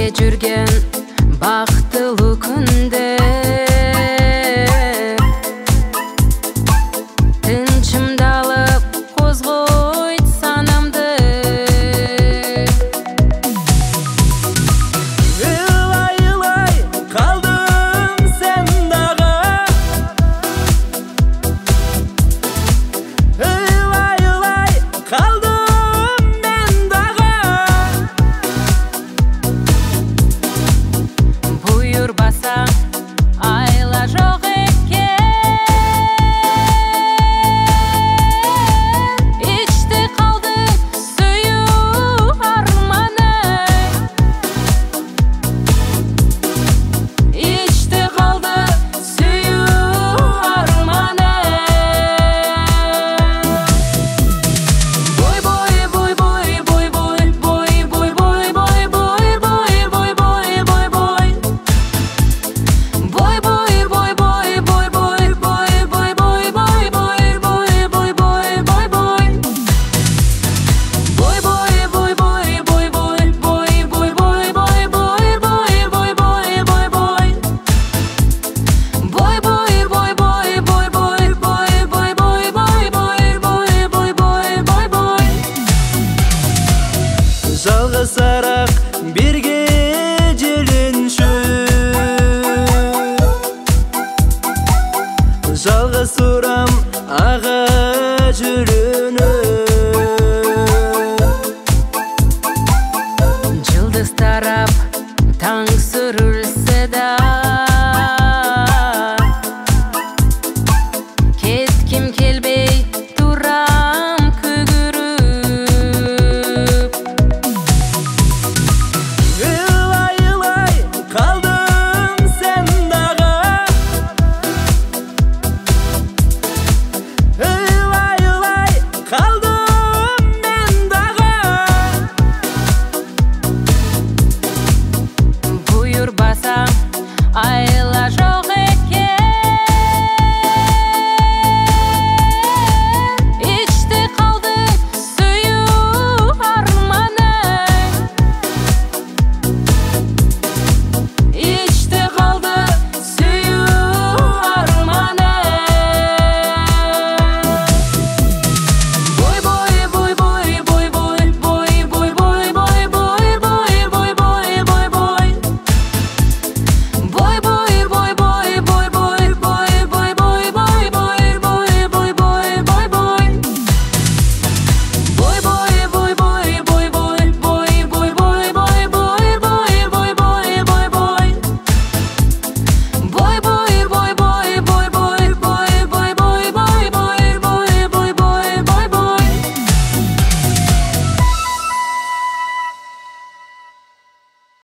жүрген бактылуу күндө тынчымдалып козгойт санамды. Ылай калдым сен дагы, ылай калдым мен дагы. Буйрбасаң айла жок экен, ичти калды сүйүү арманым, ичти калды сүйүү арманым. Бой бой бой бой бой бой бой бой бой бой бой бой бой бой бой бой. Бой бой бой бой бой бой бой бой бой бой бой бой бой бой бой бой. Бой бой бой бой бой бой бой бой бой бой бой бой бой бой бой бой. Бой бой бой бой бой бой бой бой бой бой бой бой бой бой бой бой. Жалгызараак бир